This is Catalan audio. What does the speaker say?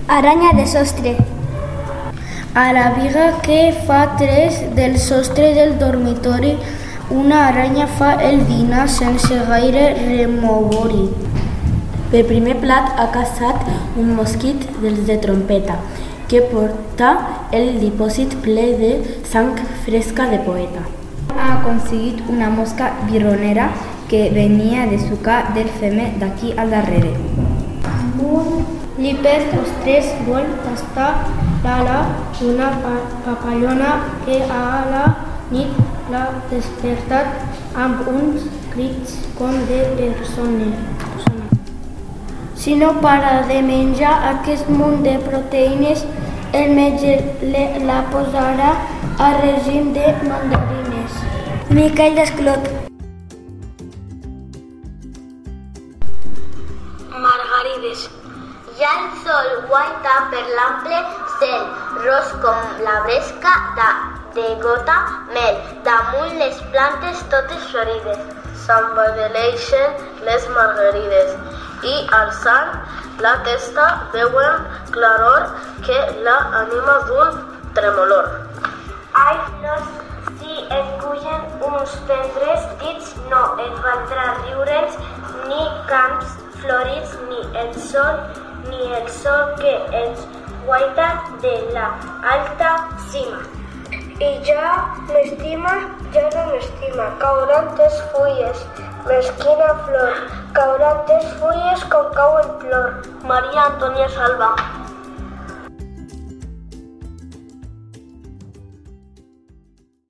Aranya de sostre. A la viga que fa 3 del sostre del dormitori, una aranya fa el dinar sense gaire remoure-hi. Per primer plat ha caçat un mosquit dels de trompeta, que porta el dipòsit ple de sang fresca de poeta. Ha aconseguit una mosca birronera que venia de sucar del femer d'aquí al darrere. Un lliper ostres vol tastar l'ala d'una papallona que a la nit l'ha despertat amb uns crits com de persona. Si no para de menjar aquest munt de proteïnes, el metge la posarà a règim de mandarines. Miquel Desclot. Margarides. Ja el sol guaita per l'ample cel, ros com la bresca de gota mel, damunt les plantes totes florides. S'embadaleixen les margarides i alçant la testa veuen claror que la anima d'un tremolor. Ai, flors, si et cuyen uns pedres dits, no et valdrà riure'ls ni camps florits, ni el sol que ens guaita de la alta cima. I ja m'estima, ja no m'estima, cauran tes fulles, mesquina flor, cauran tes fulles com cau el plor. Maria Antònia Salva.